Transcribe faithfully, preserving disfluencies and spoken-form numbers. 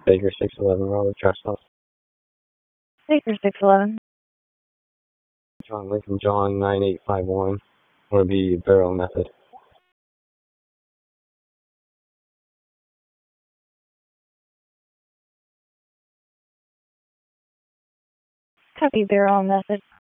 Baker six eleven Roller Trust. Baker six eleven. John Lincoln John nine eight five one. Will be barrel method. Copy barrel method.